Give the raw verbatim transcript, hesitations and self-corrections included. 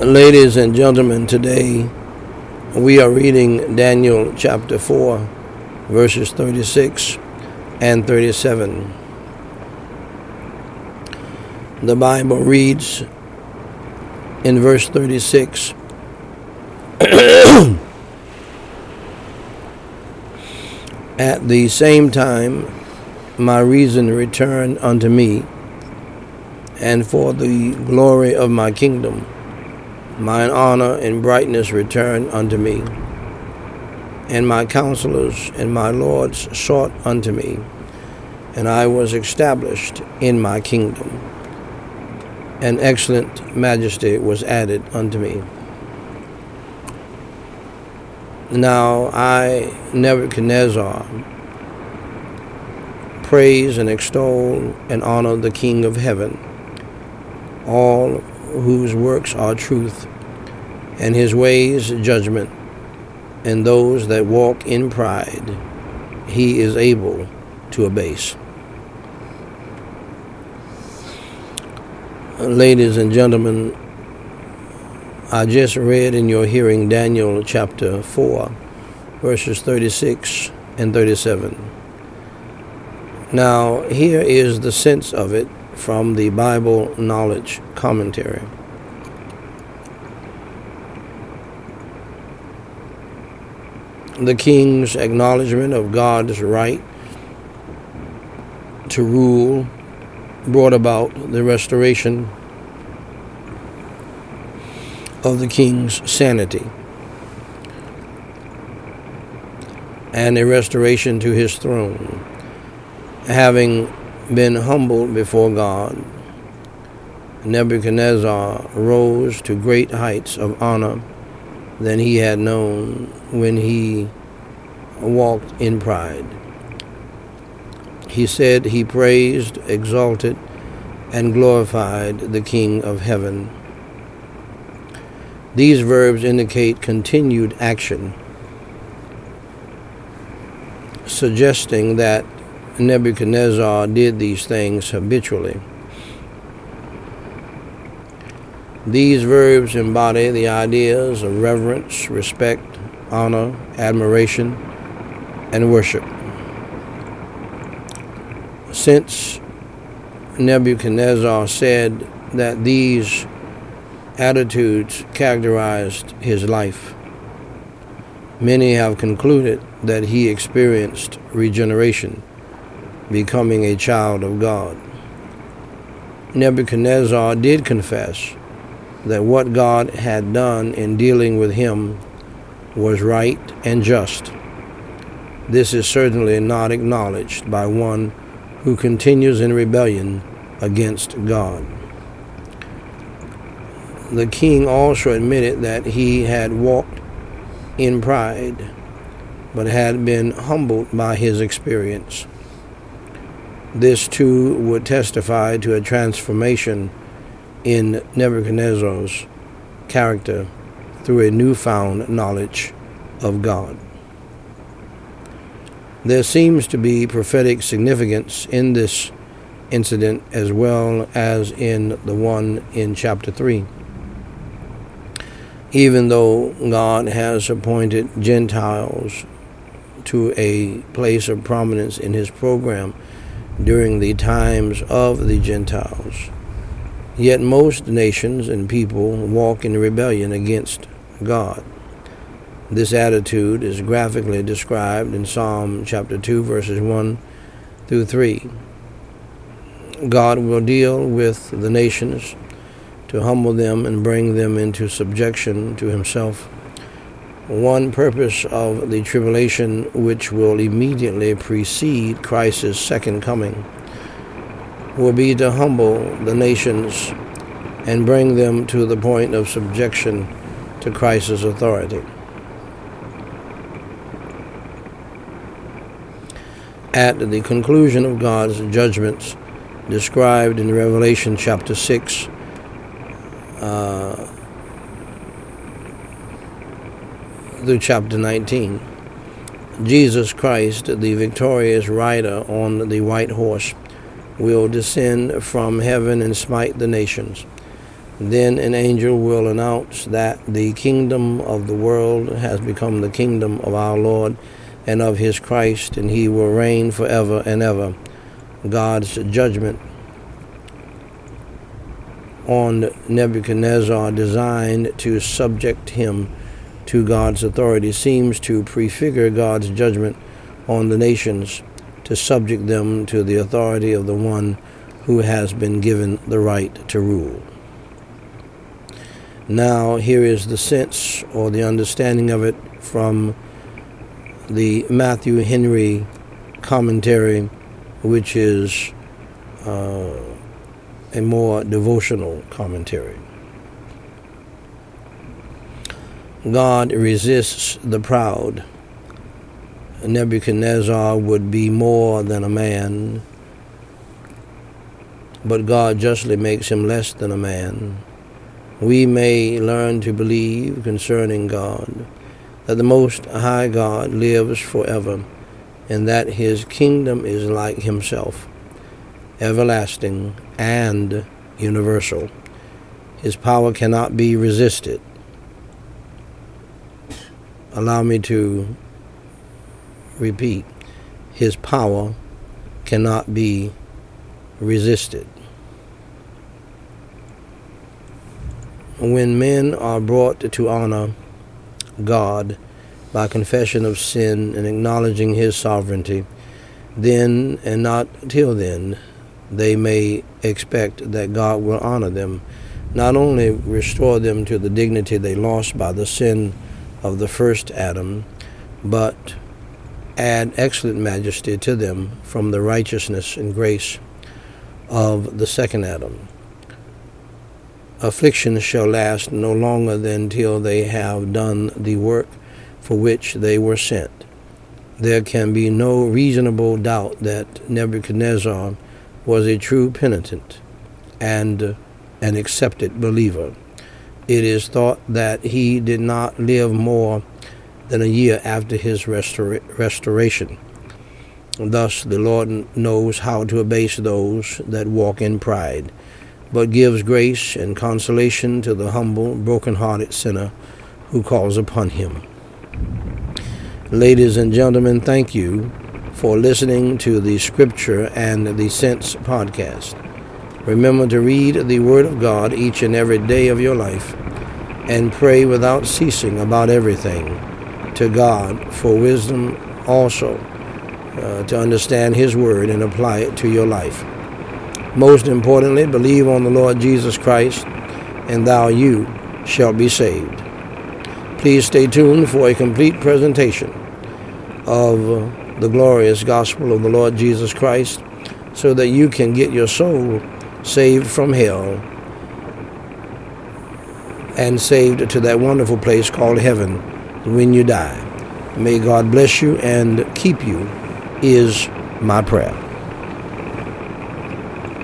Ladies and gentlemen, today we are reading Daniel chapter four, verses thirty-six and thirty-seven. The Bible reads in verse thirty-six, "At the same time my reason returned unto me, and for the glory of my kingdom mine honor and brightness returned unto me, and my counselors and my lords sought unto me, and I was established in my kingdom, and excellent majesty was added unto me. Now I, Nebuchadnezzar, praise and extol and honor the King of heaven, all whose works are truth, and his ways judgment, and those that walk in pride he is able to abase." Ladies and gentlemen, I just read in your hearing Daniel chapter four, verses thirty-six and thirty-seven. Now, here is the sense of it from the Bible Knowledge Commentary. The king's acknowledgement of God's right to rule brought about the restoration of the king's sanity and a restoration to his throne. Having been humbled before God, Nebuchadnezzar rose to great heights of honor than he had known when he walked in pride. He said he praised, exalted, and glorified the King of heaven. These verbs indicate continued action, suggesting that Nebuchadnezzar did these things habitually. These verbs embody the ideas of reverence, respect, honor, admiration, and worship. Since Nebuchadnezzar said that these attitudes characterized his life, many have concluded that he experienced regeneration, becoming a child of God. Nebuchadnezzar did confess that what God had done in dealing with him was right and just. This is certainly not acknowledged by one who continues in rebellion against God. The king also admitted that he had walked in pride, but had been humbled by his experience. This too would testify to a transformation in Nebuchadnezzar's character through a newfound knowledge of God. There seems to be prophetic significance in this incident as well as in the one in chapter three. Even though God has appointed Gentiles to a place of prominence in his program during the times of the Gentiles, yet most nations and people walk in rebellion against God. This attitude is graphically described in Psalm chapter two, verses one through three. God will deal with the nations to humble them and bring them into subjection to himself. One purpose of the tribulation, which will immediately precede Christ's second coming, will be to humble the nations and bring them to the point of subjection to Christ's authority. At the conclusion of God's judgments described in Revelation chapter six, uh, through chapter nineteen, Jesus Christ, the victorious rider on the white horse, will descend from heaven and smite the nations. Then an angel will announce that the kingdom of the world has become the kingdom of our Lord and of his Christ, and he will reign forever and ever. God's judgment on Nebuchadnezzar, designed to subject him to God's authority, seems to prefigure God's judgment on the nations to subject them to the authority of the one who has been given the right to rule. Now, here is the sense or the understanding of it from the Matthew Henry commentary, which is uh, a more devotional commentary. God resists the proud. Nebuchadnezzar would be more than a man, but God justly makes him less than a man. We may learn to believe concerning God that the Most High God lives forever, and that his kingdom is like himself, everlasting and universal. His power cannot be resisted. Allow me to repeat. His power cannot be resisted. When men are brought to honor God by confession of sin and acknowledging his sovereignty, then and not till then, they may expect that God will honor them, not only restore them to the dignity they lost by the sin of the first Adam, but add excellent majesty to them from the righteousness and grace of the second Adam. Affliction shall last no longer than till they have done the work for which they were sent. There can be no reasonable doubt that Nebuchadnezzar was a true penitent and an accepted believer. It is thought that he did not live more than a year after his restora- restoration. Thus the Lord knows how to abase those that walk in pride, but gives grace and consolation to the humble, broken-hearted sinner who calls upon him. Ladies and gentlemen, thank you for listening to the Scripture and the Sense podcast. Remember to read the Word of God each and every day of your life, and pray without ceasing about everything to God for wisdom also, uh, to understand His Word and apply it to your life. Most importantly, believe on the Lord Jesus Christ, and thou you shall be saved. Please stay tuned for a complete presentation of the glorious gospel of the Lord Jesus Christ, so that you can get your soul saved from hell and saved to that wonderful place called heaven when you die. May God bless you and keep you is my prayer.